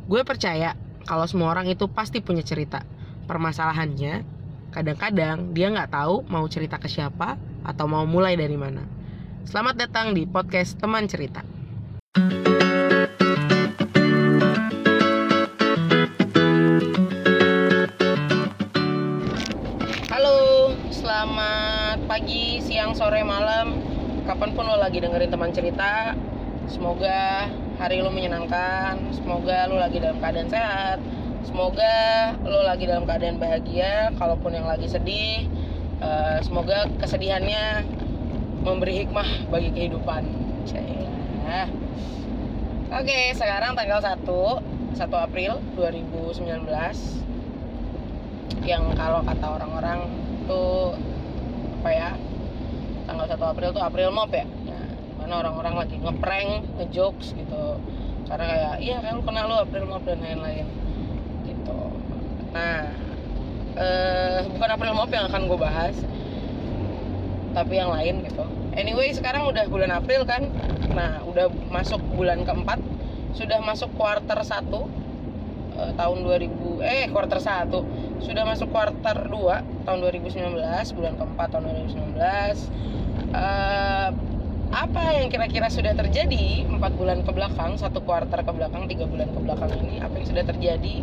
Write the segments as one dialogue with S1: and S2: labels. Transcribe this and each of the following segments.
S1: Gue percaya kalau semua orang itu pasti punya cerita. Permasalahannya, kadang-kadang dia nggak tahu mau cerita ke siapa atau mau mulai dari mana. Selamat datang di podcast Teman Cerita. Halo, selamat pagi, siang, sore, malam. Kapanpun lo lagi dengerin Teman Cerita, semoga hari lo menyenangkan. Semoga lo lagi dalam keadaan sehat. Semoga lo lagi dalam keadaan bahagia. Kalaupun yang lagi sedih, semoga kesedihannya memberi hikmah bagi kehidupan. Oke, sekarang tanggal 1 April 2019, yang kalau kata orang-orang tuh apa ya, tanggal 1 April tuh April Mop ya. Nah, mana orang-orang lagi ngeprank, ngejokes gitu. Karena kayak, iya kan lu kena lu April Mop dan lain-lain gitu. Nah, bukan April Mop yang akan gue bahas, tapi yang lain gitu. Anyway, sekarang udah bulan April kan. Nah, udah masuk bulan keempat. Sudah masuk kuarter 1 tahun 2000, kuarter 1. Sudah masuk kuarter 2 tahun 2019, bulan keempat tahun 2019. Apa yang kira-kira sudah terjadi 4 bulan ke belakang, 1 kuarter ke belakang, 3 bulan ke belakang ini, apa yang sudah terjadi?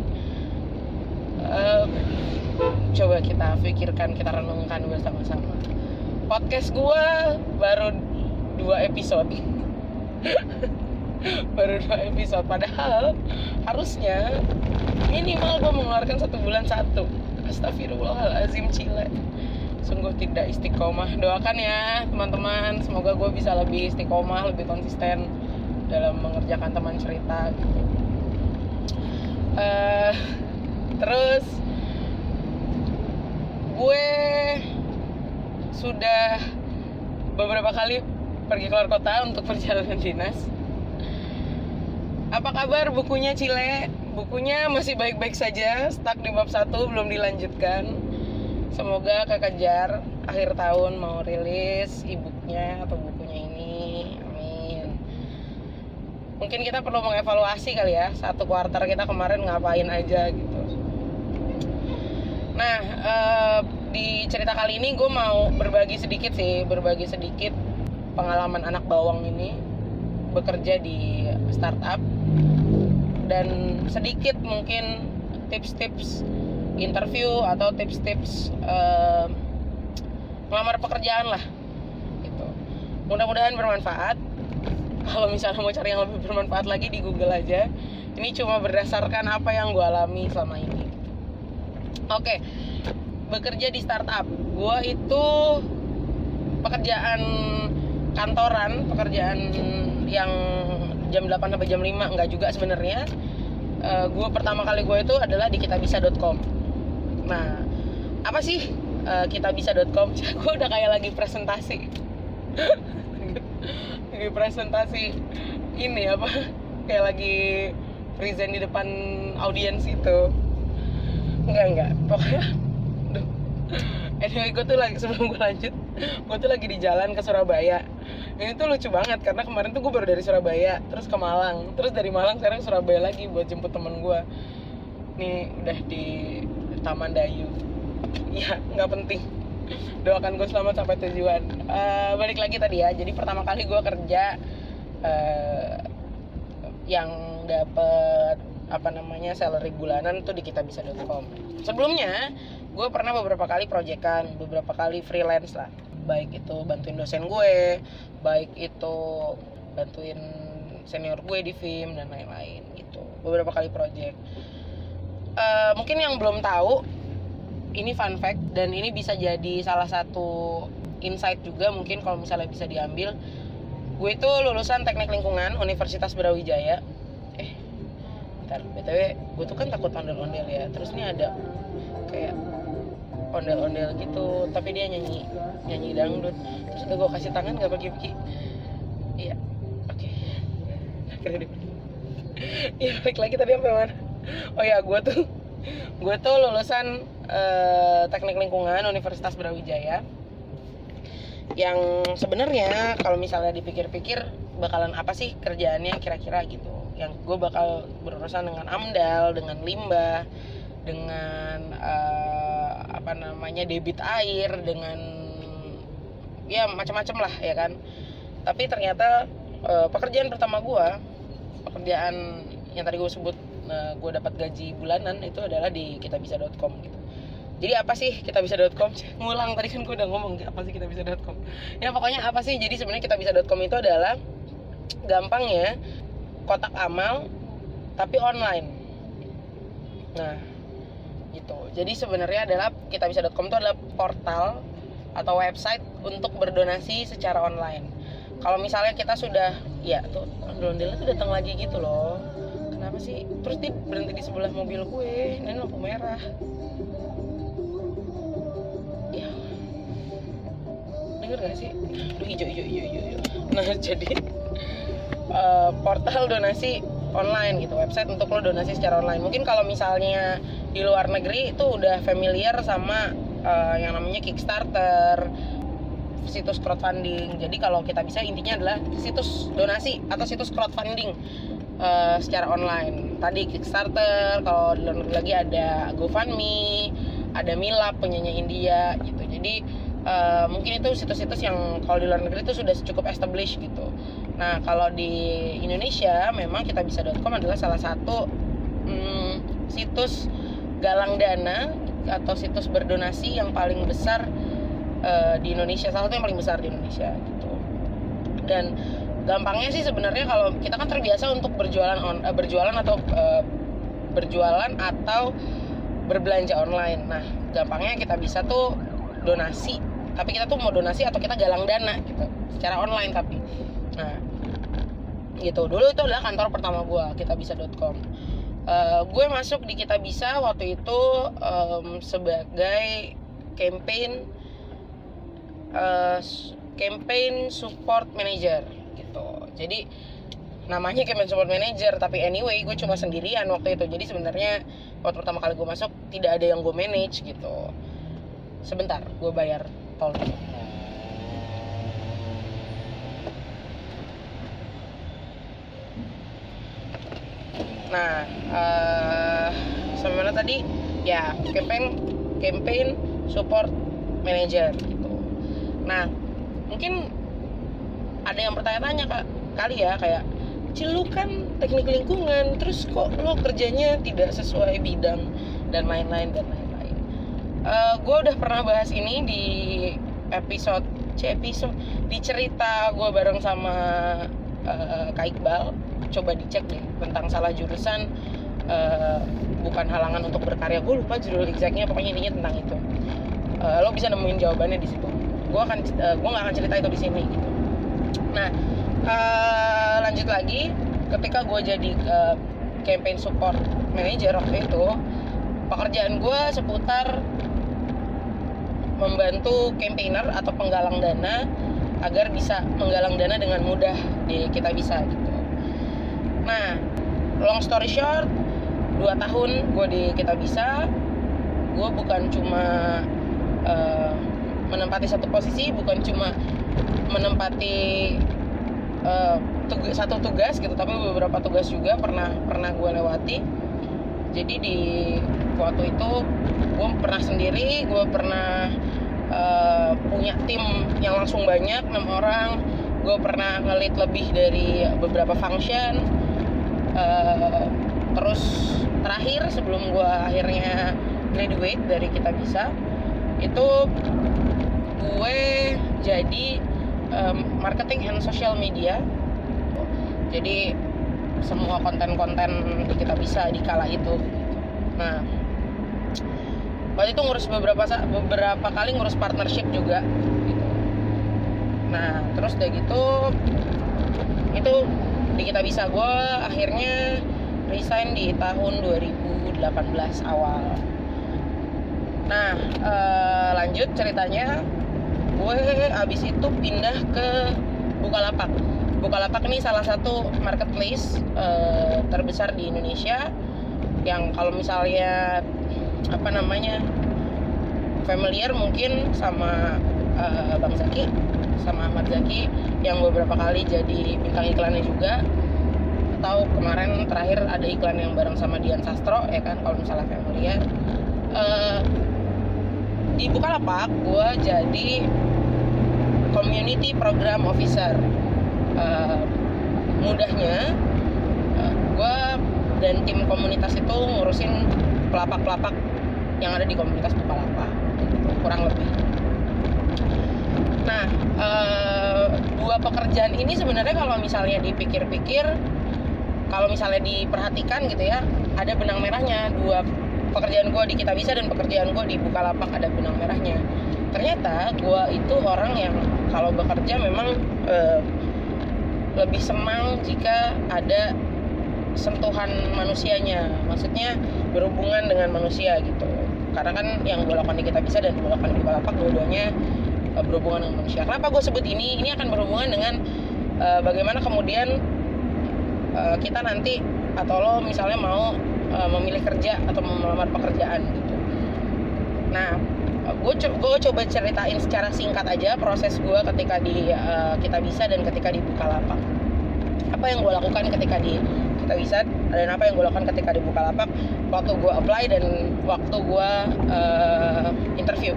S1: Coba kita pikirkan, kita renungkan bersama-sama. Podcast gue baru 2 episode. Baru 2 episode, padahal harusnya minimal gue mengeluarkan 1 bulan 1. Astagfirullahaladzim, Cile. Sungguh tidak istiqomah. Doakan ya teman-teman, semoga gue bisa lebih istiqomah, lebih konsisten dalam mengerjakan Teman Cerita gitu. Terus gue sudah beberapa kali pergi keluar kota untuk perjalanan dinas. Apa kabar bukunya, Cile? Bukunya masih baik-baik saja, stuck di bab 1, belum dilanjutkan. Semoga kekejar akhir tahun mau rilis e-booknya atau bukunya ini. Amin. Mungkin kita perlu mengevaluasi kali ya, 1 kuarter kita kemarin ngapain aja gitu. Nah, di cerita kali ini gue mau berbagi sedikit pengalaman anak bawang ini bekerja di startup, dan sedikit mungkin tips-tips interview atau tips-tips melamar pekerjaan lah gitu. Mudah-mudahan bermanfaat. Kalau misalnya mau cari yang lebih bermanfaat lagi, di Google aja. Ini cuma berdasarkan apa yang gue alami selama ini. Oke, bekerja di startup. Gue itu pekerjaan kantoran, pekerjaan yang jam 8 sampai jam 5, enggak juga sebenarnya. Gue pertama kali gue itu adalah di kitabisa.com. Nah, apa sih kitabisa.com? Gue udah kayak lagi presentasi. Lagi presentasi ini apa? Kayak lagi present di depan audiens itu. Enggak. Pokoknya anyway, gue tuh lagi, sebelum gue lanjut, gue tuh lagi di jalan ke Surabaya. Ini tuh lucu banget karena kemarin tuh gue baru dari Surabaya, terus ke Malang, terus dari Malang sekarang ke Surabaya lagi buat jemput temen gue. Nih udah di Taman Dayu. Ya nggak penting. Doakan gue selamat sampai tujuan. Balik lagi tadi ya. Jadi pertama kali gue kerja yang dapet salary bulanan tuh di kitabisa.com. Sebelumnya gue pernah beberapa kali proyekan, beberapa kali freelance lah. Baik itu bantuin dosen gue, baik itu bantuin senior gue di film dan lain-lain gitu. Beberapa kali project. Mungkin yang belum tahu, ini fun fact dan ini bisa jadi salah satu insight juga mungkin kalau misalnya bisa diambil. Gue itu lulusan Teknik Lingkungan Universitas Brawijaya. BTW gue tuh kan takut ondel-ondel ya. Terus ini ada kayak ondel-ondel gitu, tapi dia nyanyi dangdut. Terus gue kasih tangan gak bagi-bagi. Iya, oke. Keren deh. Ya balik lagi tadi sampai mana? Oh ya, gue tuh lulusan Teknik Lingkungan Universitas Brawijaya. Yang sebenarnya kalau misalnya dipikir-pikir bakalan apa sih kerjaannya kira-kira gitu. yang gue bakal berurusan dengan AMDAL, dengan limbah, dengan debit air, dengan ya macam-macam lah ya kan. Tapi ternyata pekerjaan pertama gue, pekerjaan yang tadi gue sebut gue dapat gaji bulanan itu adalah di kitabisa.com gitu. Jadi apa sih kitabisa.com? Ngulang, tadi kan gue udah ngomong apa sih kitabisa.com. Ya pokoknya apa sih? Jadi sebenarnya kitabisa.com itu adalah gampangnya kotak amal tapi online. Nah, gitu. Jadi sebenarnya adalah kitabisa.com itu adalah portal atau website untuk berdonasi secara online. Kalau misalnya kita sudah, ya tuh ondel-ondelnya tuh datang lagi gitu loh. Kenapa sih? Terus dia berhenti di sebelah mobil gue, ini lampu merah. Ya, denger gak sih? Aduh, hijau. Nah, jadi portal donasi online gitu, website untuk lo donasi secara online. Mungkin kalau misalnya di luar negeri itu udah familiar sama yang namanya Kickstarter, situs crowdfunding. Jadi kalau kita bisa intinya adalah situs donasi atau situs crowdfunding secara online. Tadi Kickstarter, kalau di luar negeri lagi ada GoFundMe, ada Milap penyanyi India gitu. Jadi mungkin itu situs-situs yang kalau di luar negeri itu sudah cukup established gitu. Nah, kalau di Indonesia memang kitabisa.com adalah salah satu situs galang dana atau situs berdonasi yang paling besar di Indonesia, salah satu yang paling besar di Indonesia gitu. Dan gampangnya sih sebenarnya kalau kita kan terbiasa untuk berjualan atau berbelanja online. Nah, gampangnya kita bisa tuh donasi, tapi kita tuh mau donasi atau kita galang dana gitu secara online tapi. Nah, gitu. Dulu itu adalah kantor pertama gue, kitabisa.com. Gue masuk di Kitabisa waktu itu sebagai campaign support manager gitu. Jadi namanya campaign support manager, tapi anyway gue cuma sendirian waktu itu. Jadi sebenarnya waktu pertama kali gue masuk tidak ada yang gue manage gitu. Sebentar, gue bayar tol. Nah, sampai mana tadi? Ya, campaign support manager gitu. Nah, mungkin ada yang bertanya-tanya kali ya, kayak Cil, lu kan teknik lingkungan, terus kok lu kerjanya tidak sesuai bidang dan lain-lain. Gue udah pernah bahas ini di episode di cerita gue bareng sama Kak Iqbal. Coba dicek deh tentang salah jurusan bukan halangan untuk berkarya. Gue lupa judul exactnya, pokoknya intinya tentang itu. Lo bisa nemuin jawabannya di situ. Gue nggak akan cerita itu di sini gitu. Nah, lanjut lagi, ketika gue jadi campaign support manager waktu itu, pekerjaan gue seputar membantu campaigner atau penggalang dana agar bisa menggalang dana dengan mudah di Kitabisa gitu. Nah, long story short, 2 tahun gue di Kitabisa, gue bukan cuma menempati satu posisi, bukan cuma menempati satu tugas gitu, tapi beberapa tugas juga pernah gue lewati. Jadi di waktu itu gue pernah sendiri, gue pernah punya tim yang langsung banyak, 6 orang. Gue pernah nge-lead lebih dari beberapa function. Terus terakhir sebelum gue akhirnya graduate dari Kitabisa, itu gue jadi marketing and social media. Jadi semua konten-konten di Kitabisa di kala itu. Nah, waktu itu ngurus beberapa kali ngurus partnership juga gitu. Nah, terus udah gitu itu di Kitabisa gue akhirnya resign di tahun 2018 awal. Nah, lanjut ceritanya, gue abis itu pindah ke Bukalapak. Bukalapak ini salah satu marketplace terbesar di Indonesia, yang kalau misalnya familiar mungkin sama Bang Zaki, sama Ahmad Zaki yang beberapa kali jadi bintang iklannya juga. atau kemarin terakhir ada iklan yang bareng sama Dian Sastro ya kan, kalau misalnya familiar. Di Bukalapak gue jadi community program officer. Mudahnya gue dan tim komunitas itu ngurusin pelapak-pelapak yang ada di komunitas Bukalapak, kurang lebih. Nah, dua pekerjaan ini sebenarnya kalau misalnya dipikir-pikir, kalau misalnya diperhatikan gitu ya, ada benang merahnya. Dua pekerjaan gue di Kitabisa dan pekerjaan gue di Bukalapak ada benang merahnya. Ternyata gue itu orang yang kalau bekerja memang lebih senang jika ada sentuhan manusianya, maksudnya berhubungan dengan manusia gitu. Karena kan yang gue lakukan di Kitabisa dan gue lakukan di Bukalapak dua-duanya berhubungan dengan manusia. Kenapa gue sebut ini? Ini akan berhubungan dengan bagaimana kemudian kita nanti atau lo misalnya mau memilih kerja atau melamar pekerjaan gitu. Nah, gue coba ceritain secara singkat aja proses gue ketika di Kitabisa dan ketika di Bukalapak. Apa yang gue lakukan ketika di Kitabisa dan apa yang gue lakukan ketika di Bukalapak waktu gue apply dan waktu gue interview.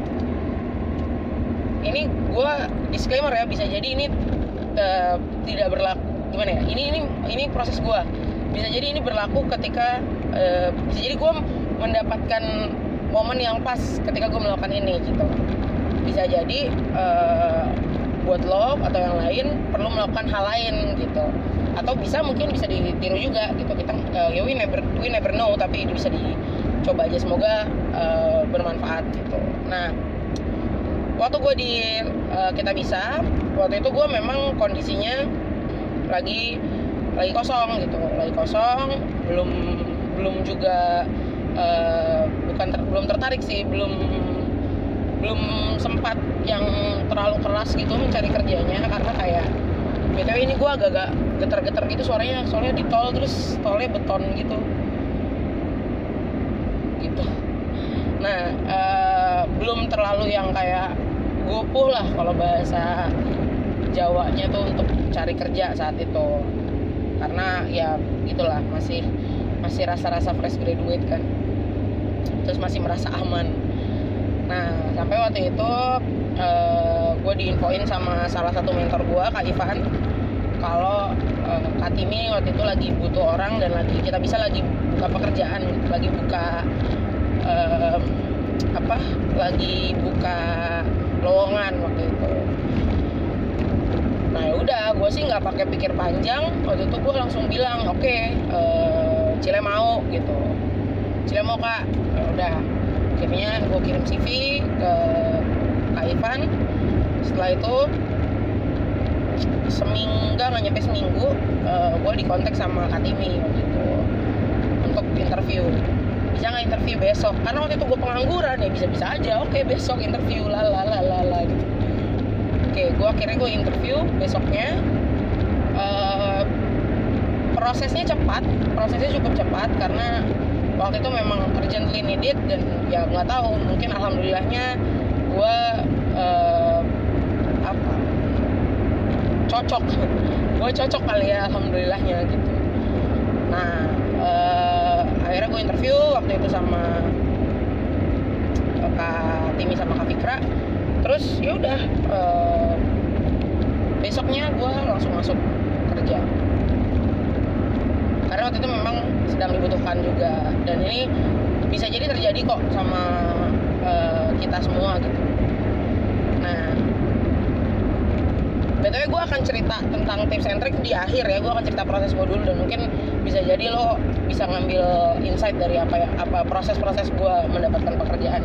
S1: Ini gue disclaimer ya, bisa jadi ini tidak berlaku, gimana ya, ini proses gue, bisa jadi ini berlaku ketika bisa jadi gue mendapatkan momen yang pas ketika gue melakukan ini gitu. Bisa jadi buat lo atau yang lain perlu melakukan hal lain gitu, atau mungkin bisa ditiru juga gitu. Kita ya we never know, tapi bisa dicoba aja, semoga bermanfaat gitu. Nah, waktu gue di Kitabisa, waktu itu gue memang kondisinya lagi kosong gitu, belum juga belum tertarik sih, belum sempat yang terlalu keras gitu mencari kerjanya, karena kayak BTW ini gue agak getar-getar gitu suaranya, soalnya di tol, terus tolnya beton gitu. Nah, belum terlalu yang kayak gopuh lah kalau bahasa Jawanya tuh untuk cari kerja saat itu, karena ya gitulah, masih rasa-rasa fresh graduate kan, terus masih merasa aman. Nah, sampai waktu itu gue diinfoin sama salah satu mentor gue, Kak Ivan, kalau Kak Timi waktu itu lagi butuh orang dan kita bisa lagi buka pekerjaan, lagi buka lagi buka lowongan waktu itu. Nah, yaudah, gue sih nggak pakai pikir panjang, waktu itu gue langsung bilang oke, Cile mau gitu, Cile mau Kak. Ya udah, akhirnya gue kirim CV ke Kak Ivan. Setelah itu nggak nyampe seminggu, gue dikontak sama Kak Timi waktu itu untuk interview. Bisa nggak interview besok? Karena waktu itu gue pengangguran ya, bisa aja. Oke, besok interview gitu. Oke, akhirnya gue interview besoknya. Prosesnya cukup cepat karena waktu itu memang urgently needed, dan ya nggak tahu, mungkin alhamdulillahnya gue cocok kali ya, alhamdulillahnya gitu. Nah, akhirnya gue interview waktu itu sama Kak Timi sama Kak Fikra. Terus ya udah, besoknya gue langsung masuk kerja karena waktu itu memang sedang dibutuhkan juga, dan ini bisa jadi terjadi kok sama kita semua gitu. Nah, BTW gue akan cerita tentang tips and trick di akhir ya. Gue akan cerita proses gue dulu, dan mungkin bisa jadi lo bisa ngambil insight dari apa proses-proses gue mendapatkan pekerjaan.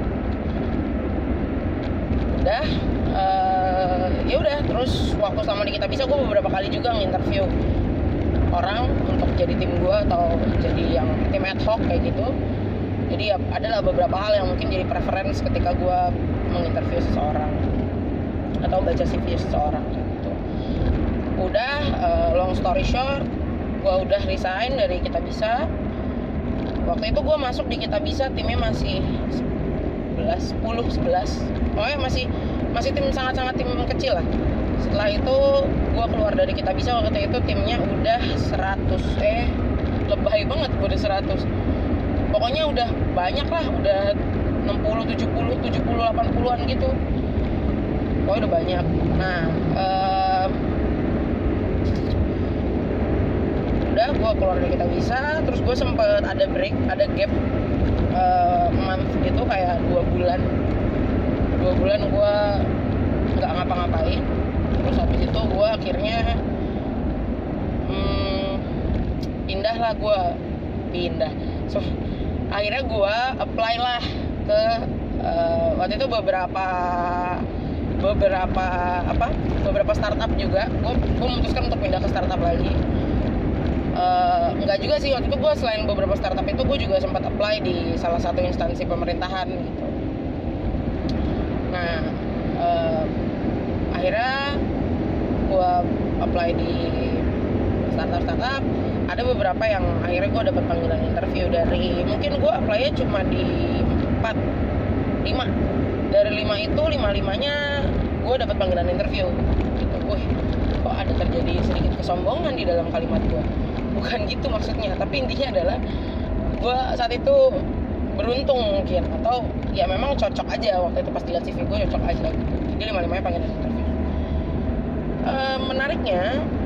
S1: Udah, ya udah, terus waktu selama di Kitabisa gue beberapa kali juga nginterview orang untuk jadi tim gue atau jadi yang tim ad hoc kayak gitu. Jadi ya adalah beberapa hal yang mungkin jadi preference ketika gue menginterview seseorang atau baca CV seseorang gitu. Udah, long story short, gue udah resign dari Kitabisa. Waktu itu gue masuk di Kitabisa, timnya masih 11. Oh ya, masih tim sangat-sangat tim kecil lah. Setelah itu gue keluar dari Kitabisa. Waktu itu timnya udah 100, lebay banget gue udah 100. Pokoknya udah banyak lah, udah 60, 70, 80-an gitu. Pokoknya udah banyak. Nah, udah gue keluar dari Kitabisa. Terus gue sempet ada break, ada gap month gitu, kayak 2 bulan gue nggak ngapa-ngapain. Terus habis itu gue akhirnya akhirnya gue apply lah ke waktu itu beberapa startup juga. Gue memutuskan untuk pindah ke startup lagi. Enggak juga sih, waktu itu gue selain beberapa startup itu gue juga sempat apply di salah satu instansi pemerintahan gitu. Nah, akhirnya gue apply di startup. Ada beberapa yang akhirnya gue dapat panggilan interview. Dari mungkin gue apply-nya cuma di 5 dari 5 itu 5-5-nya gue dapat panggilan interview gitu. Wih, kok ada terjadi sedikit kesombongan di dalam kalimat gue? Bukan gitu maksudnya, tapi intinya adalah gue saat itu beruntung mungkin, atau ya memang cocok aja waktu itu pas dilihat CV gue, cocok aja gitu. Jadi 5-5-nya panggilan interview. Menariknya,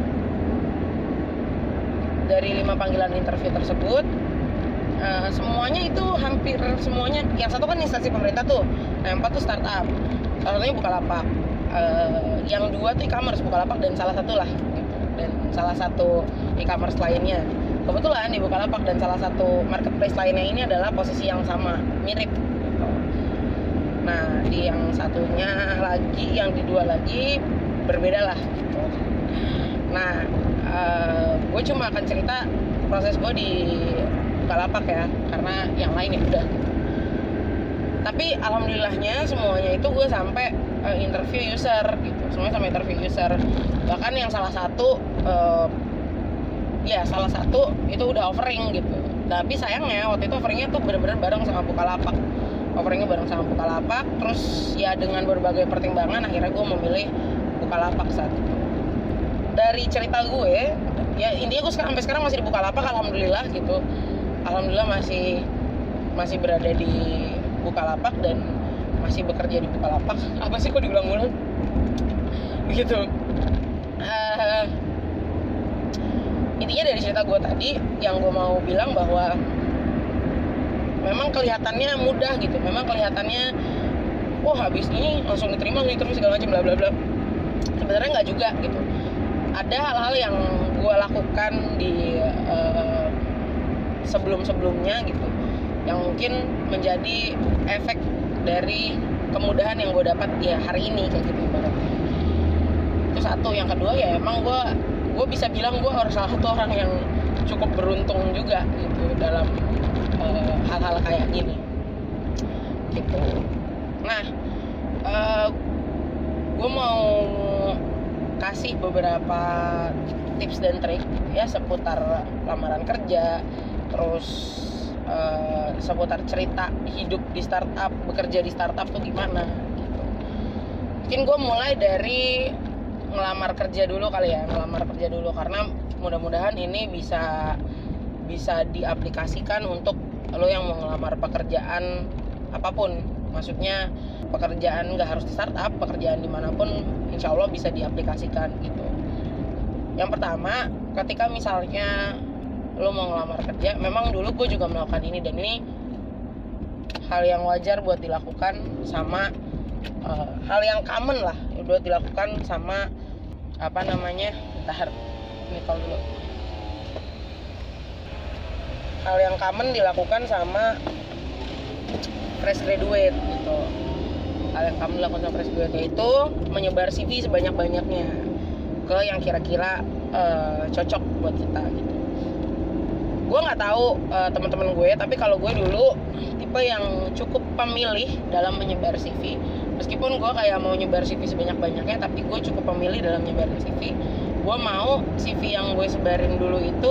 S1: dari 5 panggilan interview tersebut, semuanya itu hampir semuanya, yang satu kan instansi pemerintah tuh, yang 4 tuh startup, salah satunya Bukalapak, yang 2 tuh e-commerce, Bukalapak dan salah satu lah gitu. Dan salah satu e-commerce lainnya kebetulan di Bukalapak, dan salah satu marketplace lainnya ini adalah posisi yang sama, mirip gitu. Nah, di yang satunya lagi, yang di 2 lagi berbeda lah gitu. Nah, gue cuma akan cerita proses gue di Bukalapak ya, karena yang lain ya udah gitu. Tapi alhamdulillahnya semuanya itu gue sampai interview user gitu, semuanya sampai interview user. Bahkan yang salah satu itu udah offering gitu. Tapi sayangnya waktu itu offeringnya tuh benar-benar bareng sama Bukalapak. Terus ya dengan berbagai pertimbangan akhirnya gue memilih Bukalapak saat itu. Dari cerita gue, ya intinya gue sampai sekarang masih di Bukalapak, alhamdulillah gitu. Alhamdulillah masih berada di Bukalapak dan masih bekerja di Bukalapak. Apa sih kok diulang-ulang? Gitu. Intinya dari cerita gue tadi, yang gue mau bilang bahwa memang kelihatannya mudah gitu. Memang kelihatannya, habis ini langsung diterima segala macam bla bla bla. Sebenarnya nggak juga gitu. Ada hal-hal yang gue lakukan di sebelum-sebelumnya gitu, yang mungkin menjadi efek dari kemudahan yang gue dapat di hari ini kayak gitu ibaratnya. Itu satu. Yang kedua ya emang gue bisa bilang gue harus salah satu orang yang cukup beruntung juga gitu dalam hal-hal kayak gini gitu. Nah, gue mau kasih beberapa tips dan trik ya seputar lamaran kerja, terus seputar cerita hidup di startup, bekerja di startup tuh gimana gitu. Mungkin gue mulai dari ngelamar kerja dulu karena mudah-mudahan ini bisa diaplikasikan untuk lo yang mau ngelamar pekerjaan apapun. Maksudnya pekerjaan nggak harus di startup, pekerjaan dimanapun insya Allah bisa diaplikasikan gitu. Yang pertama, ketika misalnya lo mau ngelamar kerja, memang dulu gue juga melakukan ini, dan ini hal yang wajar buat dilakukan sama hal yang common lah buat dilakukan sama hal yang common dilakukan sama fresh graduate gitu. Hal yang common dilakukan sama fresh graduate yaitu menyebar CV sebanyak-banyaknya ke yang kira-kira cocok buat kita gitu. Gue nggak tahu teman-teman gue, tapi kalau gue dulu tipe yang cukup pemilih dalam menyebar CV. Meskipun gue kayak mau nyebar CV sebanyak-banyaknya, tapi gue cukup pemilih dalam nyebar CV. Gue mau CV yang gue sebarin dulu itu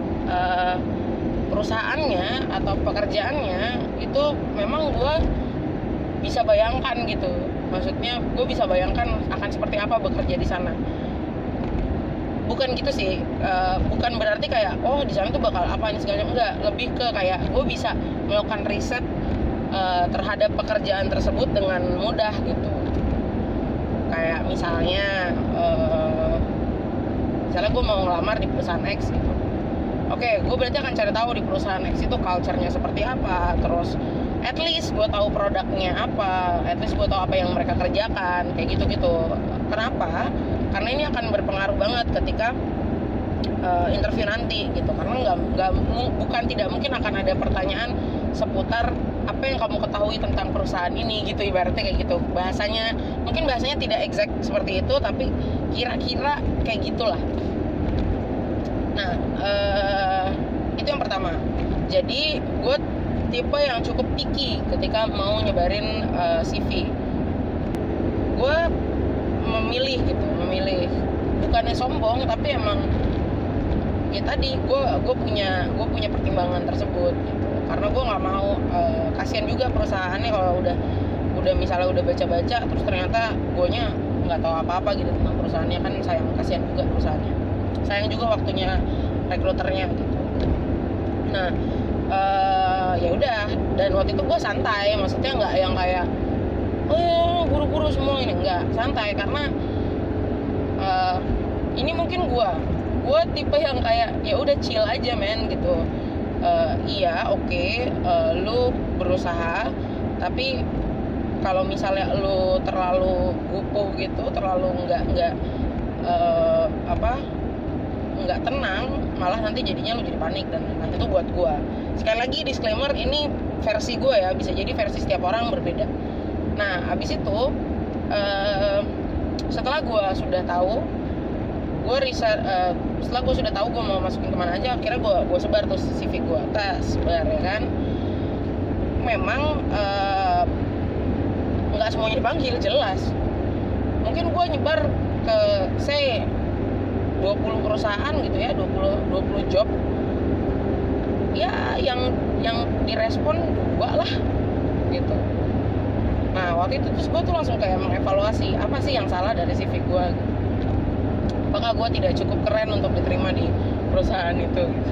S1: perusahaannya atau pekerjaannya itu memang gue bisa bayangkan gitu. Maksudnya gue bisa bayangkan akan seperti apa bekerja di sana. Bukan gitu sih, bukan berarti kayak di sana tuh bakal apa ini segala, enggak. Lebih ke kayak gue bisa melakukan riset terhadap pekerjaan tersebut dengan mudah gitu. Kayak misalnya gue mau ngelamar di perusahaan X gitu. Oke, gue berarti akan cari tahu di perusahaan X itu culture-nya seperti apa, terus at least gue tahu produknya apa, at least gue tahu apa yang mereka kerjakan, kayak gitu-gitu. Kenapa? Karena ini akan berpengaruh banget ketika interview nanti gitu. Karena bukan tidak mungkin akan ada pertanyaan seputar apa yang kamu ketahui tentang perusahaan ini gitu, ibaratnya kayak gitu. Mungkin bahasanya tidak exact seperti itu, tapi kira-kira kayak gitulah. Nah, itu yang pertama. Jadi gue tipe yang cukup picky ketika mau nyebarin CV. Gue memilih bukannya sombong, tapi emang ya tadi gue punya pertimbangan tersebut gitu. Karena gue nggak mau kasihan juga perusahaannya kalau udah misalnya udah baca-baca terus ternyata guanya nggak tahu apa-apa gitu tentang perusahaannya, kan kasihan juga perusahaannya, sayang juga waktunya rekruternya gitu. Nah, ya udah, dan waktu itu gue santai, maksudnya nggak yang kayak buru-buru semua ini, nggak, santai. Karena ini mungkin gue tipe yang kayak ya udah chill aja men gitu. Iya oke, lu berusaha, tapi kalau misalnya lu terlalu gupuh gitu, terlalu nggak tenang, malah nanti jadinya lu jadi panik, dan nanti itu buat gue. Sekali lagi disclaimer, ini versi gue ya, bisa jadi versi setiap orang berbeda. Nah abis itu setelah gue sudah tahu, setelah gue sudah tahu gue mau masukin kemana aja, akhirnya gue sebar tuh CV gue, sebar ya kan. Memang nggak semuanya dipanggil, jelas. Mungkin gue nyebar ke 20 perusahaan gitu ya, 20 job ya, yang direspon 2 lah gitu. Nah waktu itu terus gue tuh langsung kayak mengevaluasi apa sih yang salah dari CV gue gitu. Apakah gue tidak cukup keren untuk diterima di perusahaan itu gitu.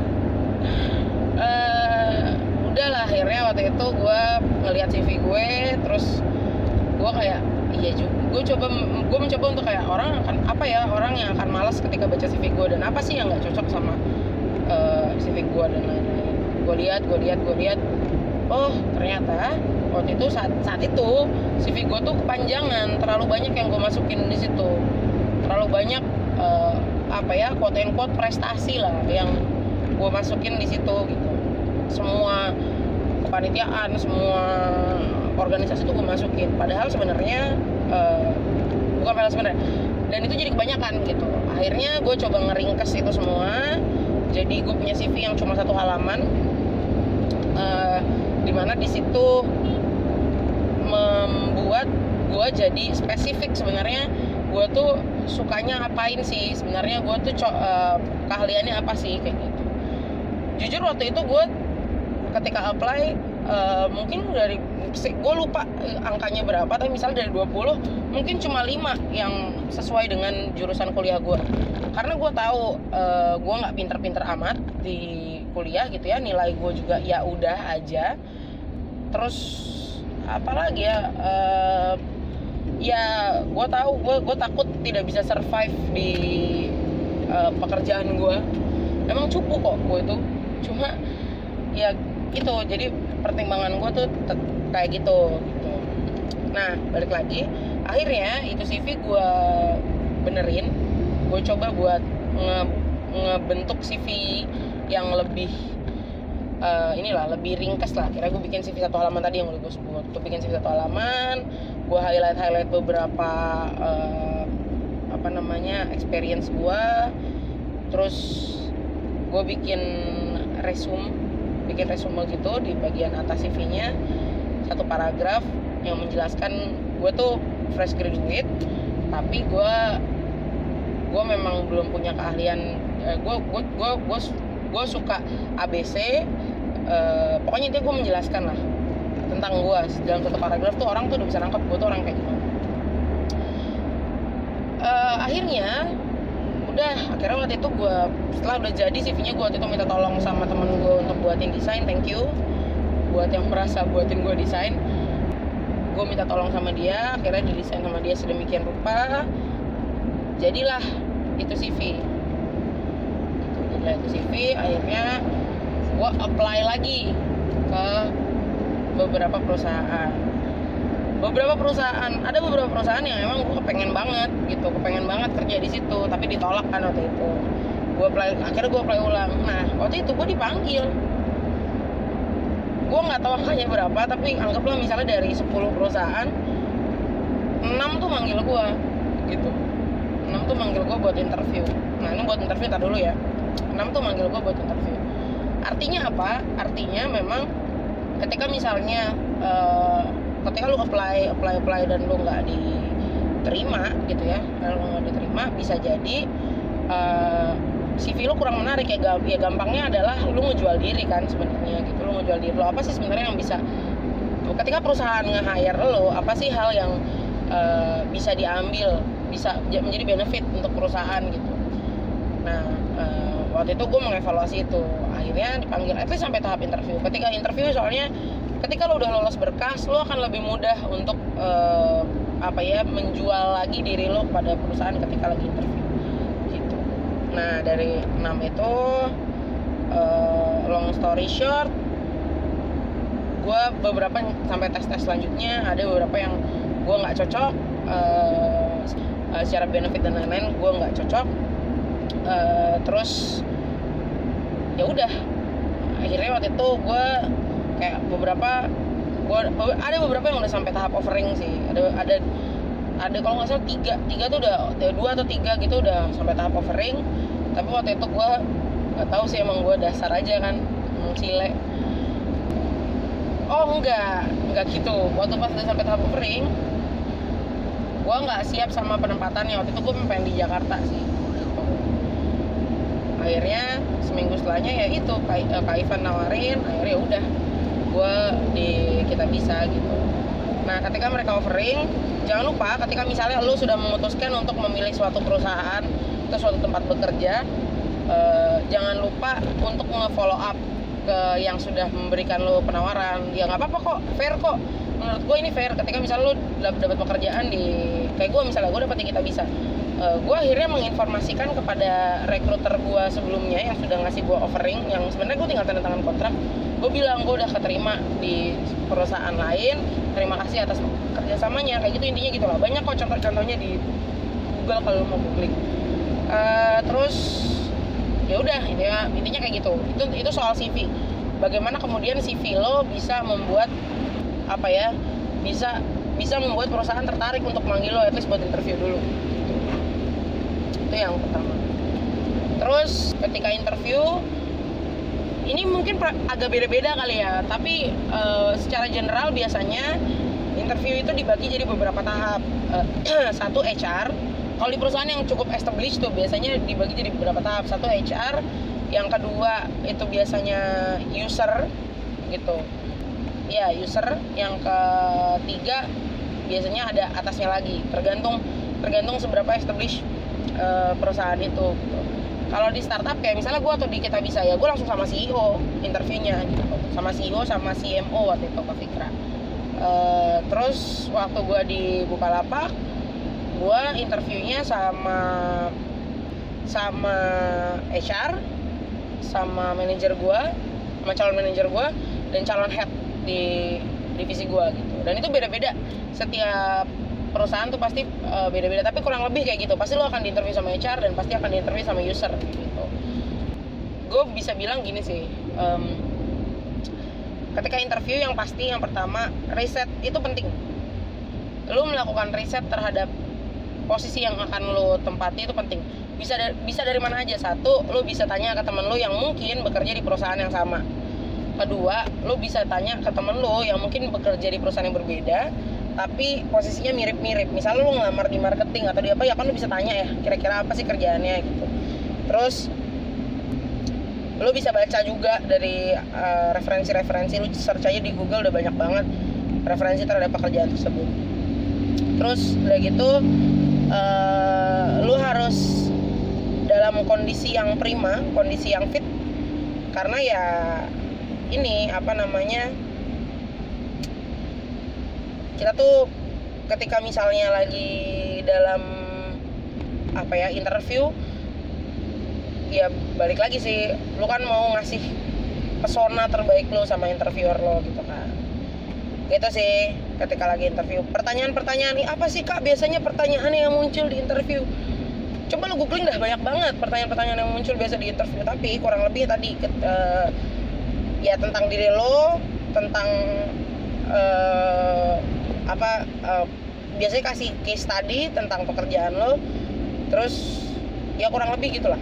S1: Udahlah, akhirnya waktu itu gue ngelihat CV gue, terus gue kayak iya juga, gue mencoba untuk kayak orang yang akan malas ketika baca CV gue, dan apa sih yang nggak cocok sama CV gue dan lain-lain. Gue lihat, oh ternyata waktu itu saat itu CV gue tuh kepanjangan, terlalu banyak yang gue masukin di situ, terlalu banyak quote and quote prestasi lah yang gue masukin di situ gitu. Semua kepanitiaan, semua organisasi tuh gue masukin, padahal sebenarnya dan itu jadi kebanyakan gitu. Akhirnya gue coba ngeringkes itu semua, jadi gue punya CV yang cuma 1 halaman, dimana di situ membuat gue jadi spesifik sebenarnya gue tuh sukanya apain sih, sebenarnya gue tuh keahliannya apa sih, kayak gitu. Jujur waktu itu gue ketika apply mungkin gue lupa angkanya berapa, tapi misalnya dari 20 mungkin cuma 5 yang sesuai dengan jurusan kuliah gue. Karena gue tahu gue nggak pinter-pinter amat di kuliah gitu ya, nilai gue juga ya udah aja. Terus apalagi ya, gue tahu gue takut tidak bisa survive di pekerjaan gue. Emang cupu kok gue itu, cuma ya gitu, jadi pertimbangan gue tuh kayak gitu. Nah balik lagi, akhirnya itu CV gue benerin, gue coba buat ngebentuk CV yang lebih lebih ringkas lah. Kira gue bikin CV 1 halaman tadi yang udah gue sebut. Gue bikin CV 1 halaman, gue highlight beberapa experience gue, terus gue bikin resume gitu di bagian atas CV-nya, 1 paragraf yang menjelaskan gue tuh fresh graduate, tapi gue memang belum punya keahlian. Gue suka ABC, pokoknya intinya gue menjelaskan lah tentang gue dalam 1 paragraf tuh orang tuh udah bisa nangkep gue tuh orang kayak gimana. Akhirnya waktu itu gue setelah udah jadi CV-nya, gue waktu itu minta tolong sama temen gue untuk buatin desain. Thank you buat yang merasa buatin gue desain. Gue minta tolong sama dia, akhirnya didesain sama dia sedemikian rupa, jadilah itu CV. Akhirnya gue apply lagi ke beberapa perusahaan. Ada beberapa perusahaan yang emang gue kepengen banget kerja di situ, tapi ditolak kan waktu itu. Akhirnya gue apply ulang. Nah, waktu itu gue dipanggil. Gue nggak tahu angkanya berapa, tapi anggaplah misalnya dari 10 perusahaan 6 tuh manggil gue gitu. 6 tuh manggil gue buat interview. Nah, ini buat interview, tar dulu ya. 6 tuh manggil gue buat interview. Artinya apa? Artinya memang ketika misalnya ketika lu apply dan lu nggak diterima gitu ya, kalau nggak diterima bisa jadi CV lu kurang menarik ya. Gampangnya adalah lu ngejual diri kan sebenarnya gitu. Lu ngejual diri lu, apa sih sebenarnya yang bisa ketika perusahaan nge-hire lu, apa sih hal yang bisa diambil, bisa menjadi benefit untuk perusahaan gitu. Nah, waktu itu gue mengevaluasi itu, akhirnya dipanggil at least sampai tahap interview. Ketika interview, soalnya ketika lo udah lolos berkas, lo akan lebih mudah untuk menjual lagi diri lo pada perusahaan ketika lagi interview gitu. Nah, dari 6 itu long story short, gue beberapa sampai tes selanjutnya, ada beberapa yang gue nggak cocok secara benefit dan lain-lain, gue nggak cocok. Terus ya udah, akhirnya waktu itu gue kayak ada beberapa yang udah sampai tahap offering sih. Ada kalau nggak salah 3 tuh udah 2 atau 3 gitu udah sampai tahap offering. Tapi waktu itu gue nggak tahu sih, emang gue dasar aja kan, cile. Oh enggak gitu. Waktu pas udah sampai tahap offering, gue nggak siap sama penempatannya. Waktu itu gue pengen di Jakarta sih. Akhirnya seminggu setelahnya ya itu Kak Ivan nawarin, akhirnya udah gue di Kitabisa gitu. Nah, ketika mereka offering, jangan lupa ketika misalnya lo sudah memutuskan untuk memilih suatu perusahaan atau suatu tempat bekerja, jangan lupa untuk nge-follow up ke yang sudah memberikan lo penawaran. Ya nggak apa-apa kok, fair kok. Menurut gue ini fair. Ketika misalnya lo dapat pekerjaan di, kayak gue misalnya, gue dapat di Kitabisa, gue akhirnya menginformasikan kepada rekruter gue sebelumnya yang sudah ngasih gue offering, yang sebenarnya gue tinggal tanda tangan kontrak. Gue bilang gue udah keterima di perusahaan lain, terima kasih atas kerjasamanya, kayak gitu intinya gitu lah. Banyak kok contoh-contohnya di Google kalau mau googling. Terus ya udah, intinya kayak gitu. Itu soal CV. Bagaimana kemudian CV lo bisa membuat bisa membuat perusahaan tertarik untuk manggil lo at least buat interview dulu. Itu yang pertama. Terus ketika interview ini mungkin agak beda-beda kali ya, tapi secara general biasanya interview itu dibagi jadi beberapa tahap. Satu HR. Kalau di perusahaan yang cukup established tuh biasanya dibagi jadi beberapa tahap. Satu HR, yang kedua itu biasanya user gitu. Ya, user. Yang ketiga biasanya ada atasnya lagi, tergantung seberapa established perusahaan itu gitu. Kalau di startup kayak misalnya gue atau di Kitabisa ya, gue langsung sama CEO interviewnya gitu, sama CEO sama CMO waktu itu Kak Fikra. Terus waktu gue di Bukalapak, gue interviewnya sama HR, sama manajer gue, sama calon manajer gue, dan calon head di divisi gue gitu. Dan itu beda-beda, setiap perusahaan tuh pasti beda-beda, tapi kurang lebih kayak gitu. Pasti lo akan diinterview sama HR dan pasti akan diinterview sama user gitu. Gue bisa bilang gini sih, ketika interview yang pasti yang pertama, riset itu penting. Lo melakukan riset terhadap posisi yang akan lo tempati itu penting. Bisa dari mana aja. Satu, lo bisa tanya ke temen lo yang mungkin bekerja di perusahaan yang sama. Kedua, lo bisa tanya ke temen lo yang mungkin bekerja di perusahaan yang berbeda tapi posisinya mirip-mirip. Misalnya lo ngelamar di marketing atau di apa, ya kan lo bisa tanya ya kira-kira apa sih kerjaannya gitu. Terus lo bisa baca juga dari referensi-referensi. Lo search aja di Google, udah banyak banget referensi terhadap pekerjaan tersebut. Terus udah gitu lu harus dalam kondisi yang prima, kondisi yang fit, karena ya ini kita tuh ketika misalnya lagi dalam interview, ya balik lagi sih, lu kan mau ngasih pesona terbaik lu sama interviewer lo gitu kan. Gitu sih ketika lagi interview. Pertanyaan-pertanyaan nih, apa sih Kak biasanya pertanyaan yang muncul di interview? Coba lu googling dah, banyak banget pertanyaan-pertanyaan yang muncul biasa di interview. Tapi kurang lebih tadi ya tentang diri lo, tentang biasanya kasih case study tentang pekerjaan lo. Terus ya kurang lebih gitulah.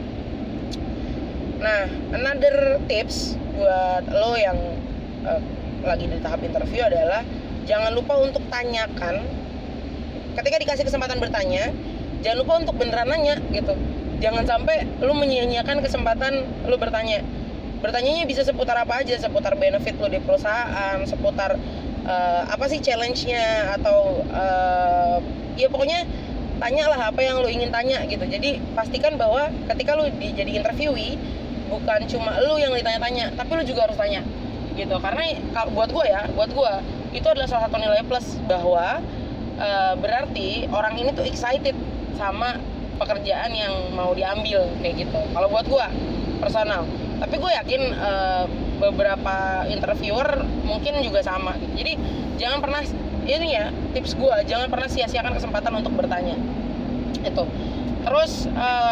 S1: Nah, another tips buat lo yang lagi di tahap interview adalah jangan lupa untuk tanyakan. Ketika dikasih kesempatan bertanya, jangan lupa untuk beneran nanya gitu. Jangan sampai lo menyia-nyiakan kesempatan lo bertanya. Bertanyanya bisa seputar apa aja, seputar benefit lo di perusahaan, seputar apa sih challenge-nya, atau ya pokoknya tanyalah apa yang lo ingin tanya gitu. Jadi pastikan bahwa ketika lo jadi interviewee, bukan cuma lo yang ditanya-tanya, tapi lo juga harus tanya gitu. Karena buat gue itu adalah salah satu nilai plus, bahwa berarti orang ini tuh excited sama pekerjaan yang mau diambil kayak gitu. Kalau buat gue personal, tapi gue yakin beberapa interviewer mungkin juga sama gitu. Jadi jangan pernah, ini ya tips gue, jangan pernah sia-siakan kesempatan untuk bertanya itu. Terus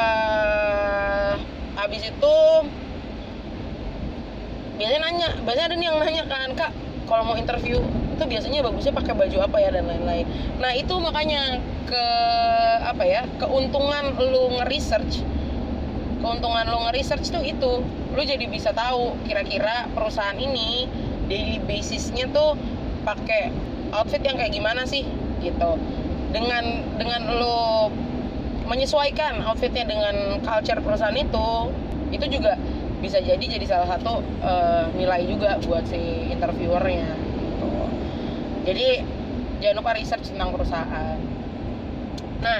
S1: habis itu biasanya ada nih yang nanya kan, Kak kalau mau interview itu biasanya bagusnya pakai baju apa ya dan lain-lain. Nah itu makanya keuntungan lu nge-research tuh itu, lu jadi bisa tahu kira-kira perusahaan ini daily basisnya tuh pakai outfit yang kayak gimana sih gitu. Dengan lu menyesuaikan outfitnya dengan culture perusahaan itu juga bisa jadi salah satu nilai juga buat si interviewernya gitu. Jadi jangan lupa research tentang perusahaan. Nah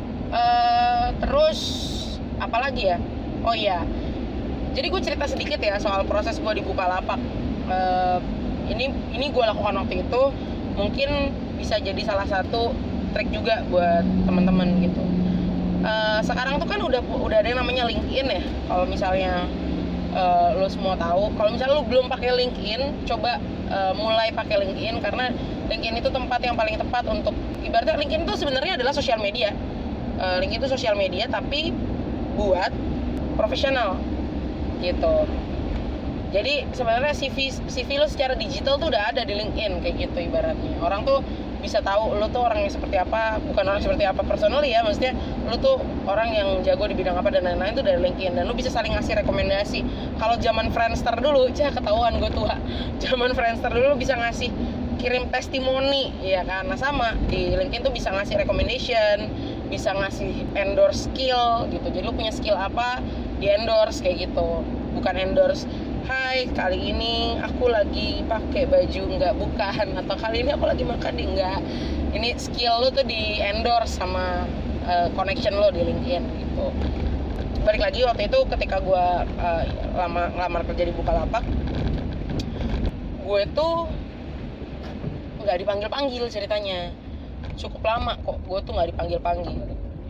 S1: terus apalagi ya, oh iya, jadi gue cerita sedikit ya soal proses gue di Bukalapak. Ini gue lakukan waktu itu, mungkin bisa jadi salah satu trik juga buat teman-teman gitu. Sekarang tuh kan udah ada yang namanya LinkedIn ya. Kalau misalnya lo semua tahu, kalau misalnya lo belum pakai LinkedIn, coba mulai pakai LinkedIn, karena LinkedIn itu tempat yang paling tepat untuk, ibaratnya LinkedIn itu sebenarnya adalah sosial media. LinkedIn itu sosial media tapi buat profesional gitu. Jadi sebenarnya CV lo secara digital tuh udah ada di LinkedIn kayak gitu ibaratnya. Orang tuh bisa tahu lo tuh orangnya seperti apa, bukan orang seperti apa personally ya, maksudnya lo tuh orang yang jago di bidang apa dan lain-lain tuh dari LinkedIn, dan lo bisa saling ngasih rekomendasi. Kalau zaman Friendster dulu, ketahuan gue tua. Zaman Friendster dulu lo bisa ngasih kirim testimoni ya kan. Nah sama di LinkedIn tuh bisa ngasih recommendation, bisa ngasih endorse skill gitu. Jadi lo punya skill apa, di endorse kayak gitu. Bukan endorse, hai kali ini aku lagi pakai baju, bukan, atau kali ini aku lagi makan enggak. Ini skill lo tuh di endorse sama connection lo di LinkedIn gitu. Balik lagi waktu itu ketika gue ngelamar kerja di Bukalapak, gue tuh nggak dipanggil ceritanya. Cukup lama kok gue tuh nggak dipanggil.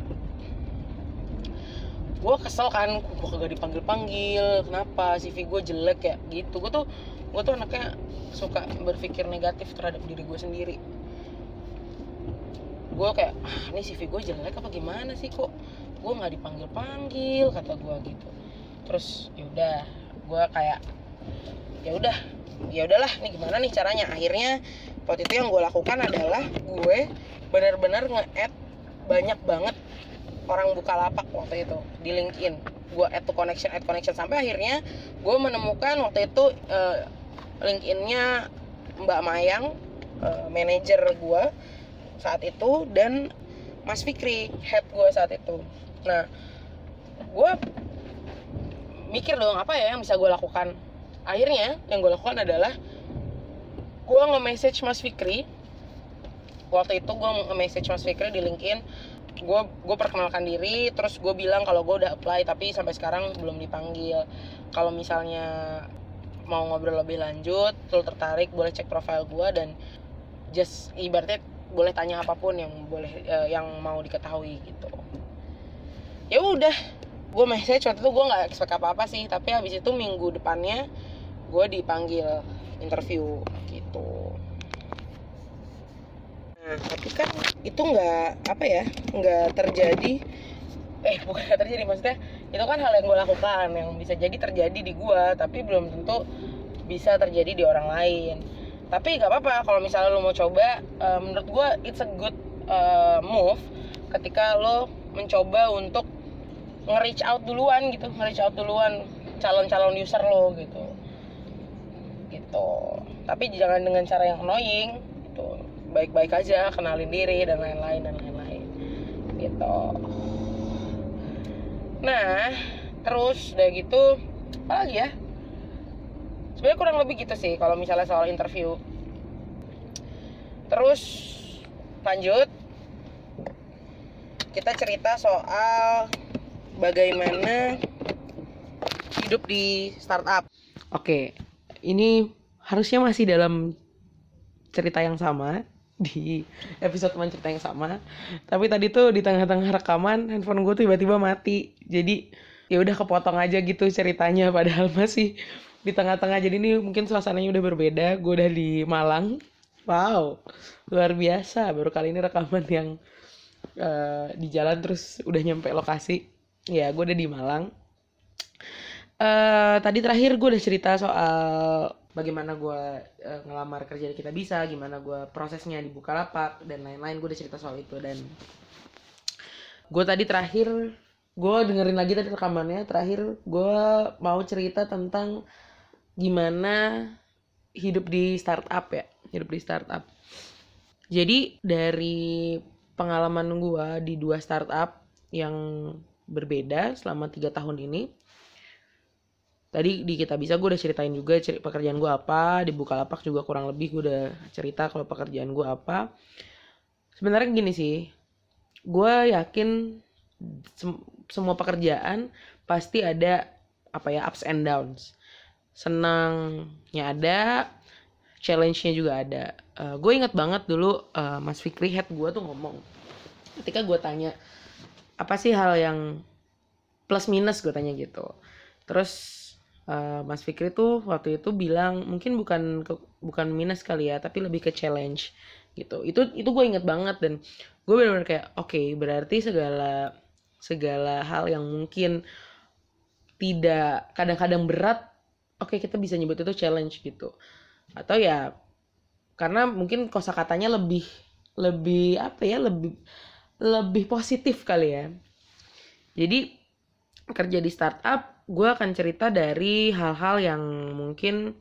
S1: Gue kesel kan, gue kagak dipanggil, kenapa CV gue jelek ya gitu. Gue tuh anaknya suka berpikir negatif terhadap diri gue sendiri. Gue kayak, ini CV gue jelek apa gimana sih, kok gue nggak dipanggil kata gue gitu. Terus yaudah, gue kayak ya udahlah, nih gimana nih caranya. Akhirnya waktu itu yang gue lakukan adalah gue benar-benar nge-add banyak banget orang Bukalapak waktu itu di LinkedIn. Gue add connection sampai akhirnya gue menemukan waktu itu LinkedIn-nya Mbak Mayang, manajer gue saat itu, dan Mas Fikri, head gue saat itu. Nah gue mikir dong, apa ya yang bisa gue lakukan. Akhirnya yang gue lakukan adalah gue nge-message Mas Fikri. Waktu itu gue nge-message Mas Fikri di LinkedIn, gue perkenalkan diri, terus gue bilang kalau gue udah apply tapi sampai sekarang belum dipanggil. Kalau misalnya mau ngobrol lebih lanjut, lo tertarik, boleh cek profile gue dan just ibaratnya boleh tanya apapun yang boleh yang mau diketahui gitu. Ya udah, gue message waktu itu, gue nggak expect apa-apa sih, tapi habis itu minggu depannya gue dipanggil interview gitu. Nah, tapi kan itu nggak terjadi. Bukan nggak terjadi, maksudnya itu kan hal yang gue lakukan yang bisa jadi terjadi di gue, tapi belum tentu bisa terjadi di orang lain. Tapi nggak apa-apa kalau misalnya lo mau coba. Menurut gue it's a good move ketika lo mencoba untuk nge-reach out duluan calon-calon user lo gitu. Tapi jangan dengan cara yang annoying gitu. Baik-baik aja, kenalin diri dan lain-lain gitu. Nah, terus udah gitu apa lagi ya? Sebenarnya kurang lebih gitu sih kalau misalnya soal interview. Terus lanjut, kita cerita soal bagaimana hidup di startup. Oke, ini harusnya masih dalam cerita yang sama, di episode teman cerita yang sama. Tapi tadi tuh di tengah-tengah rekaman handphone gue tiba-tiba mati. Jadi ya udah kepotong aja gitu ceritanya, padahal masih di tengah-tengah. Jadi ini mungkin suasananya udah berbeda. Gue udah di Malang. Wow, luar biasa. Baru kali ini rekaman yang di jalan terus udah nyampe lokasi. Ya, gue udah di Malang. Tadi terakhir gue udah cerita soal bagaimana gue ngelamar kerja di Kitabisa, gimana gue prosesnya di Bukalapak dan lain-lain. Gue udah cerita soal itu. Dan gue tadi terakhir, gue dengerin lagi tadi rekamannya. Terakhir gue mau cerita tentang gimana hidup di startup ya. Jadi dari pengalaman gue di 2 startup yang berbeda selama 3 tahun ini. Tadi di Kitabisa gue udah ceritain juga pekerjaan gue apa. Di Bukalapak juga kurang lebih gue udah cerita kalau pekerjaan gue apa. Sebenarnya gini sih, gue yakin semua pekerjaan pasti ada ups and downs. Senangnya ada, challenge-nya juga ada. Gue inget banget dulu Mas Fikri head gue tuh ngomong, ketika gue tanya apa sih hal yang plus minus, gue tanya gitu. Terus Mas Fikri tuh waktu itu bilang mungkin bukan minus kali ya, tapi lebih ke challenge gitu. Itu gue inget banget dan gue benar-benar kayak oke, berarti segala hal yang mungkin tidak kadang-kadang berat, kita bisa nyebut itu challenge gitu. Atau ya karena mungkin kosakatanya lebih positif kali ya. Jadi kerja di startup, gue akan cerita dari hal-hal yang mungkin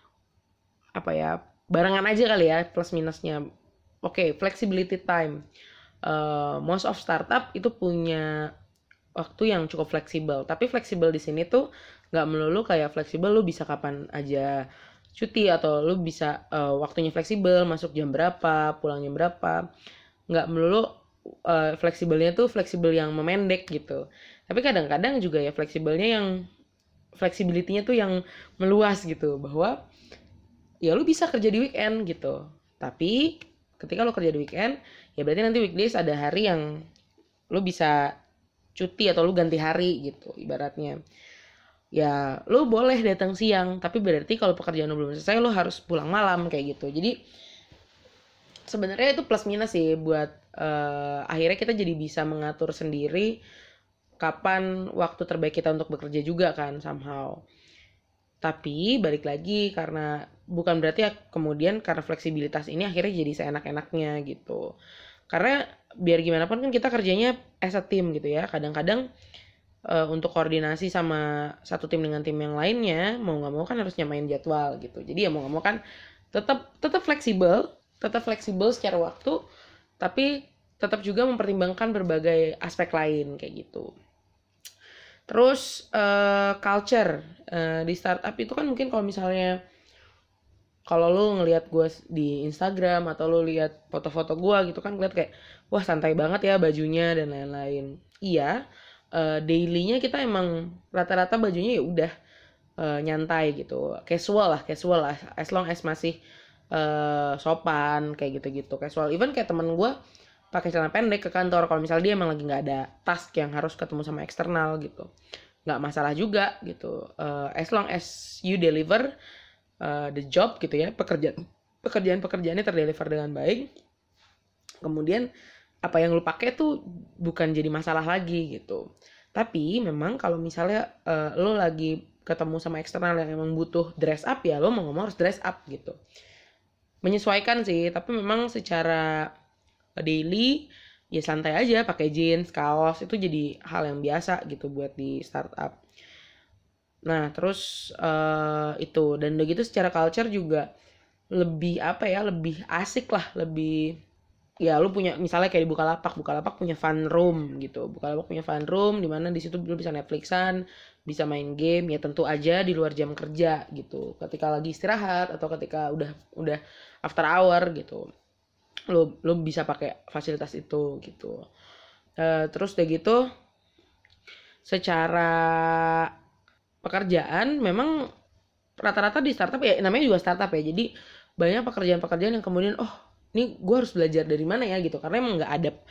S1: barengan aja kali ya plus minusnya. Flexibility time. Most of startup itu punya waktu yang cukup fleksibel. Tapi fleksibel di sini tuh nggak melulu kayak fleksibel lu bisa kapan aja cuti, atau lu bisa waktunya fleksibel, masuk jam berapa, pulang jam berapa. Nggak melulu fleksibelnya tuh fleksibel yang memendek gitu. Tapi kadang-kadang juga ya fleksibilitinya tuh yang meluas gitu, bahwa ya lu bisa kerja di weekend gitu. Tapi ketika lu kerja di weekend, ya berarti nanti weekdays ada hari yang lu bisa cuti atau lu ganti hari gitu ibaratnya. Ya lu boleh datang siang, tapi berarti kalau pekerjaan lu belum selesai lu harus pulang malam kayak gitu. Jadi sebenarnya itu plus minus sih buat akhirnya kita jadi bisa mengatur sendiri kapan waktu terbaik kita untuk bekerja juga kan somehow. Tapi balik lagi, karena bukan berarti ya kemudian karena fleksibilitas ini akhirnya jadi seenak-enaknya gitu. Karena biar gimana pun kan kita kerjanya as a team gitu ya. Kadang-kadang untuk koordinasi sama satu tim dengan tim yang lainnya, mau nggak mau kan harus nyamain jadwal gitu. Jadi ya mau nggak mau kan tetap fleksibel secara waktu, tapi tetap juga mempertimbangkan berbagai aspek lain kayak gitu. Terus culture di startup itu kan mungkin kalau misalnya kalau lu ngelihat gue di Instagram atau lu lihat foto-foto gue gitu kan, ngeliat kayak wah santai banget ya bajunya dan lain-lain. Iya, dailynya kita emang rata-rata bajunya ya udah nyantai gitu, casual lah, as long as masih sopan kayak gitu-gitu, casual. Even kayak temen gue pakai celana pendek ke kantor kalau misalnya dia emang lagi nggak ada task yang harus ketemu sama eksternal gitu, nggak masalah juga gitu. As long as you deliver the job gitu ya, pekerjaannya terdeliver dengan baik, kemudian apa yang lu pakai tuh bukan jadi masalah lagi gitu. Tapi memang kalau misalnya lu lagi ketemu sama eksternal yang emang butuh dress up, ya lo mau ngomong harus dress up gitu. Menyesuaikan sih, tapi memang secara daily ya santai aja pakai jeans, kaos, itu jadi hal yang biasa gitu buat di startup. Nah, terus itu, dan udah gitu secara culture juga lebih apa ya, lebih asik lah, lebih ya lu punya misalnya kayak di Bukalapak punya fun room gitu. Bukalapak punya fun room di mana di situ lu bisa Netflixan, bisa main game, ya tentu aja di luar jam kerja gitu. Ketika lagi istirahat atau ketika udah after hour gitu. Lu bisa pakai fasilitas itu gitu. Terus udah gitu secara pekerjaan memang rata-rata di startup ya, namanya juga startup ya, jadi banyak pekerjaan-pekerjaan yang kemudian ini gue harus belajar dari mana ya gitu, karena emang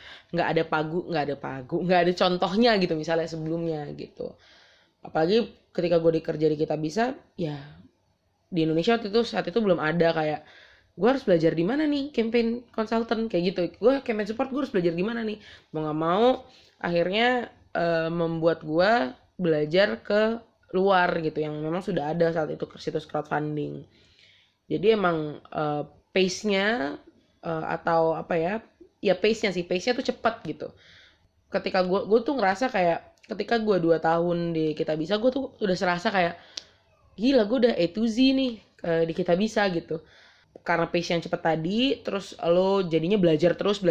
S1: nggak ada contohnya gitu misalnya sebelumnya gitu. Apalagi ketika gue dikerja di Kita Bisa ya, di Indonesia saat itu belum ada kayak gue harus belajar di mana nih campaign consultant kayak gitu, gue campaign support gue harus belajar di mana nih, mau nggak mau akhirnya membuat gue belajar ke luar gitu yang memang sudah ada saat itu situs crowdfunding. Jadi emang pace-nya atau apa ya pace-nya tuh cepat gitu. Ketika gue tuh ngerasa kayak ketika gue 2 tahun di Kita Bisa, gue tuh udah serasa kayak gila gue udah A to Z nih di Kita Bisa gitu. Karena pace yang cepat tadi, terus lo jadinya belajar terus,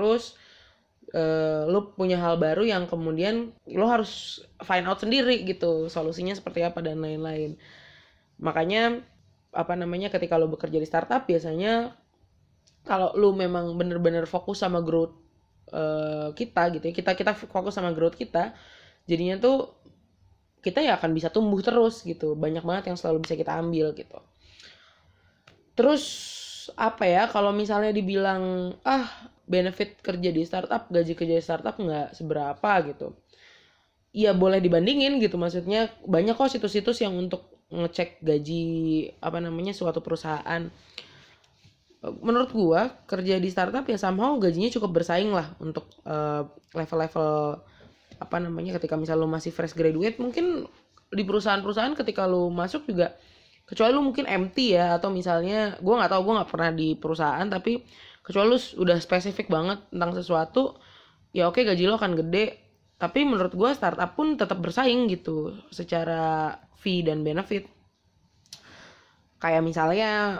S1: lo punya hal baru yang kemudian lo harus find out sendiri gitu solusinya seperti apa dan lain-lain. Makanya ketika lo bekerja di startup biasanya kalau lo memang bener-bener fokus sama growth kita gitu ya, kita fokus sama growth kita, jadinya tuh kita ya akan bisa tumbuh terus gitu, banyak banget yang selalu bisa kita ambil gitu. Terus kalau misalnya dibilang benefit kerja di startup, gaji kerja di startup nggak seberapa gitu, ya boleh dibandingin gitu. Maksudnya banyak kok situs-situs yang untuk ngecek gaji suatu perusahaan. Menurut gua kerja di startup ya somehow gajinya cukup bersaing lah untuk level-level ketika misal lu masih fresh graduate. Mungkin di perusahaan-perusahaan ketika lu masuk juga, kecuali lu mungkin MT ya, atau misalnya gue nggak tahu, gue nggak pernah di perusahaan, tapi kecuali lu udah spesifik banget tentang sesuatu, ya oke, gaji lo akan gede. Tapi menurut gue startup pun tetap bersaing gitu secara fee dan benefit. Kayak misalnya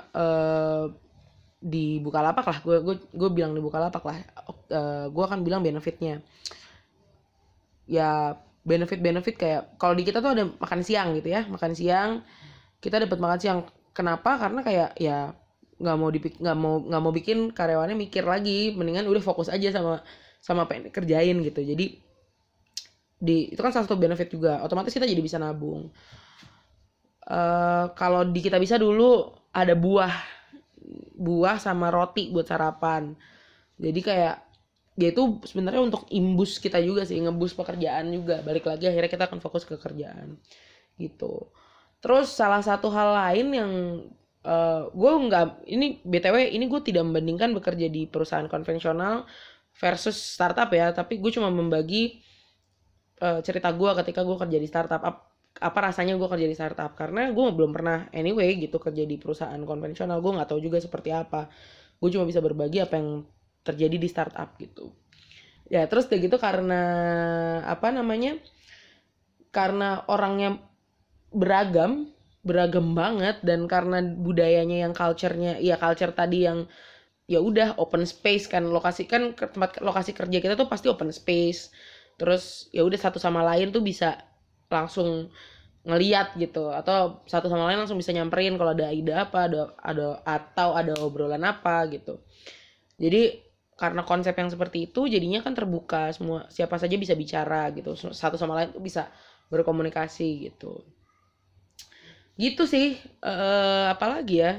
S1: di Bukalapak lah, gue bilang di Bukalapak lah, gue akan bilang benefitnya ya, benefit kayak kalau di kita tuh ada makan siang gitu ya, makan siang kita dapat makan siang. Kenapa? Karena kayak ya nggak mau bikin karyawannya mikir lagi, mendingan udah fokus aja sama apa yang dikerjain gitu. Jadi itu kan salah satu benefit juga, otomatis kita jadi bisa nabung. Kalau di Kita Bisa dulu ada buah sama roti buat sarapan, jadi kayak ya itu sebenarnya untuk imbus kita juga sih, ngebus pekerjaan juga, balik lagi akhirnya kita akan fokus ke kerjaan gitu. Terus salah satu hal lain yang gue nggak, ini BTW ini gue tidak membandingkan bekerja di perusahaan konvensional versus startup ya, tapi gue cuma membagi cerita gue ketika gue kerja di startup, apa rasanya gue kerja di startup, karena gue belum pernah anyway gitu kerja di perusahaan konvensional, gue nggak tahu juga seperti apa. Gue cuma bisa berbagi apa yang terjadi di startup gitu ya. Terus kayak gitu karena karena orangnya beragam banget, dan karena budayanya yang culture tadi yang ya udah open space kan, lokasi kerja kita tuh pasti open space, terus ya udah satu sama lain tuh bisa langsung ngeliat gitu, atau satu sama lain langsung bisa nyamperin kalau ada ide apa, atau ada obrolan apa gitu. Jadi karena konsep yang seperti itu jadinya kan terbuka, semua siapa saja bisa bicara gitu, satu sama lain tuh bisa berkomunikasi gitu. Gitu sih. Apalagi ya,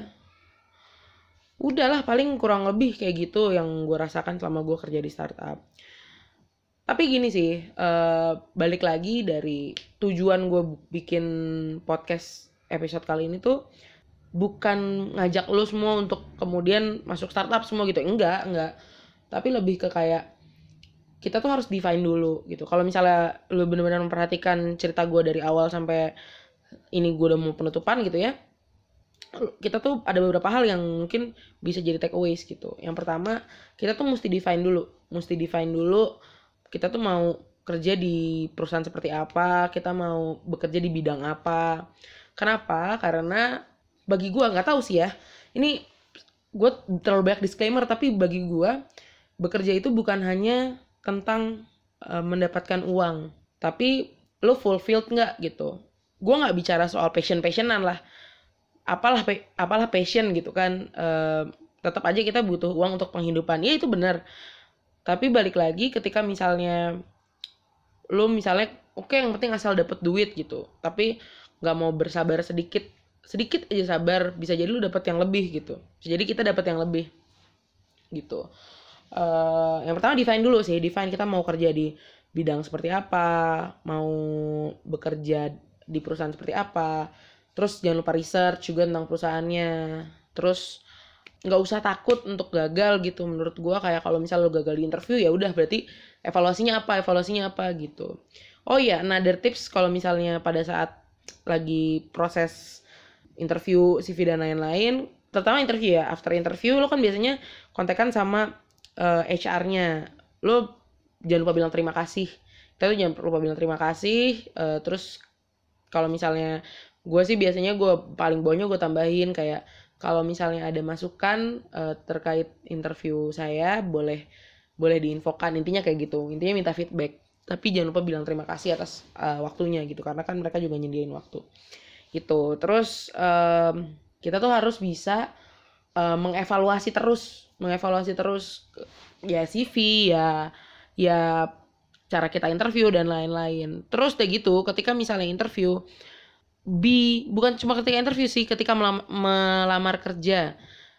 S1: udahlah paling kurang lebih kayak gitu yang gue rasakan selama gue kerja di startup. Tapi gini sih, balik lagi dari tujuan gue bikin podcast episode kali ini tuh bukan ngajak lo semua untuk kemudian masuk startup semua gitu, enggak. Tapi lebih ke kayak kita tuh harus define dulu gitu. Kalau misalnya lo benar-benar memperhatikan cerita gue dari awal sampai ini gue udah mau penutupan gitu ya, kita tuh ada beberapa hal yang mungkin bisa jadi takeaways gitu. Yang pertama, kita tuh mesti define dulu kita tuh mau kerja di perusahaan seperti apa, kita mau bekerja di bidang apa. Kenapa? Karena bagi gue, nggak tahu sih ya, ini gue terlalu banyak disclaimer, tapi bagi gue bekerja itu bukan hanya tentang mendapatkan uang, tapi lo fulfilled nggak gitu. Gue nggak bicara soal passionan lah, apalah passion gitu kan. Tetap aja kita butuh uang untuk penghidupan, ya itu benar. Tapi balik lagi ketika misalnya lo misalnya oke, yang penting asal dapet duit gitu, tapi nggak mau bersabar sedikit aja sabar, bisa jadi lo dapet yang lebih gitu, bisa jadi kita dapet yang lebih gitu. Yang pertama define kita mau kerja di bidang seperti apa, mau bekerja di perusahaan seperti apa. Terus jangan lupa research juga tentang perusahaannya. Terus nggak usah takut untuk gagal gitu. Menurut gue kayak kalau misalnya lo gagal di interview, ya udah berarti evaluasinya apa gitu. Oh iya, another tips kalau misalnya pada saat lagi proses interview CV dan lain-lain, terutama interview ya, after interview lo kan biasanya kontekan sama HR-nya. Lo jangan lupa bilang terima kasih. Kita tuh jangan lupa bilang terima kasih. Terus kalau misalnya gue sih biasanya gue paling bawahnya gue tambahin kayak kalau misalnya ada masukan terkait interview saya, boleh diinfokan. Intinya kayak gitu, intinya minta feedback, tapi jangan lupa bilang terima kasih atas waktunya gitu, karena kan mereka juga nyediain waktu gitu. Terus kita tuh harus bisa mengevaluasi terus ya CV, ya cara kita interview dan lain-lain. Terus kayak gitu ketika misalnya interview, bukan cuma ketika interview sih, ketika melamar kerja,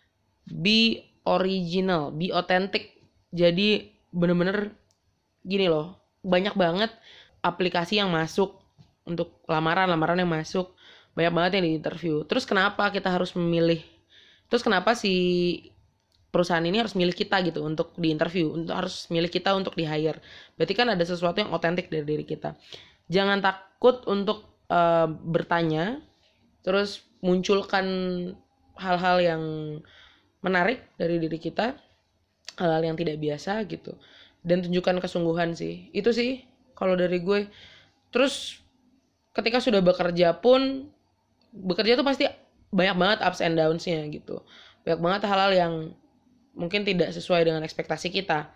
S1: be original, be authentic. Jadi bener-bener gini loh, banyak banget aplikasi yang masuk untuk lamaran yang masuk, banyak banget yang di interview. Terus kenapa kita harus memilih, terus kenapa si perusahaan ini harus milih kita gitu untuk di interview, harus milih kita untuk di hire? Berarti kan ada sesuatu yang otentik dari diri kita. Jangan takut untuk bertanya, terus munculkan hal-hal yang menarik dari diri kita, hal-hal yang tidak biasa gitu, dan tunjukkan kesungguhan sih. Itu sih kalau dari gue. Terus ketika sudah bekerja tuh pasti banyak banget ups and downs-nya gitu, banyak banget hal-hal yang mungkin tidak sesuai dengan ekspektasi kita.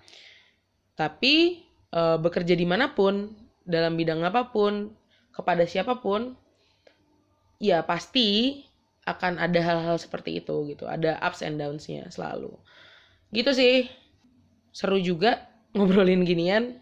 S1: Tapi bekerja dimanapun, dalam bidang apapun, kepada siapapun, ya pasti akan ada hal-hal seperti itu gitu. Ada ups and downs-nya selalu. Gitu sih. Seru juga ngobrolin ginian.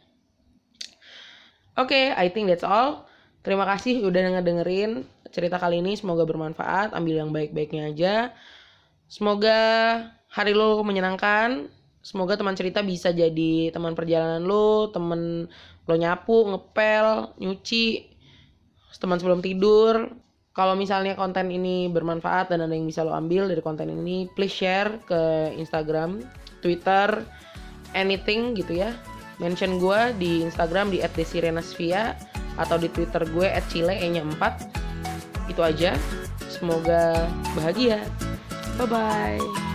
S1: Oke, I think that's all. Terima kasih udah dengerin cerita kali ini. Semoga bermanfaat. Ambil yang baik-baiknya aja. Semoga hari lo menyenangkan. Semoga teman cerita bisa jadi teman perjalanan lo, teman lo nyapu, ngepel, nyuci, teman sebelum tidur. Kalau misalnya konten ini bermanfaat dan ada yang bisa lo ambil dari konten ini, please share ke Instagram, Twitter, anything gitu ya. Mention gue di Instagram di @desirenasvia atau di Twitter gue @chile_nya 4. Itu aja. Semoga bahagia. Bye bye.